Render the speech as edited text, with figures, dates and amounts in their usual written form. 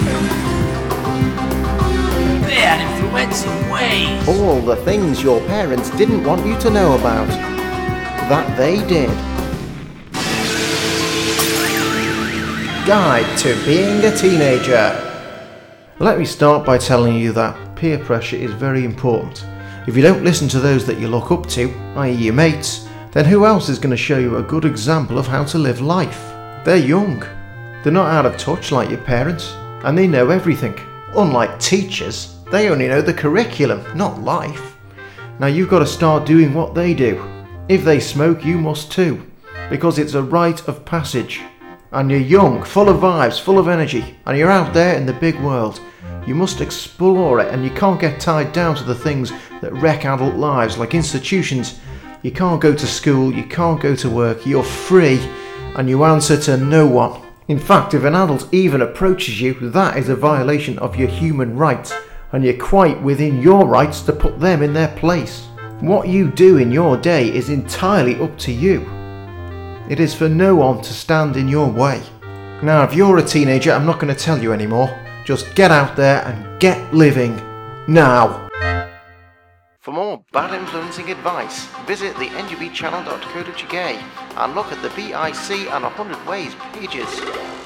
Bad influencing ways. All the things your parents didn't want you to know about, that they did. Guide to being a teenager. Let me start by telling you that peer pressure is very important. If you don't listen to those that you look up to, i.e. your mates, then who else is going to show you a good example of how to live life? They're young. They're not out of touch like your parents, and they know everything. Unlike teachers, they only know the curriculum, not life. Now you've got to start doing what they do. If they smoke, you must too, because it's a rite of passage. And you're young, full of vibes, full of energy, and you're out there in the big world. You must explore it, and you can't get tied down to the things that wreck adult lives, like institutions. You can't go to school, you can't go to work, you're free, and you answer to no one. In fact, if an adult even approaches you, that is a violation of your human rights, and you're quite within your rights to put them in their place. What you do in your day is entirely up to you. It is for no one to stand in your way. Now, if you're a teenager, I'm not going to tell you anymore. Just get out there and get living now. For more bad influencing advice, visit the ngbchannel.co.uk and look at the BIC and 100 Ways pages.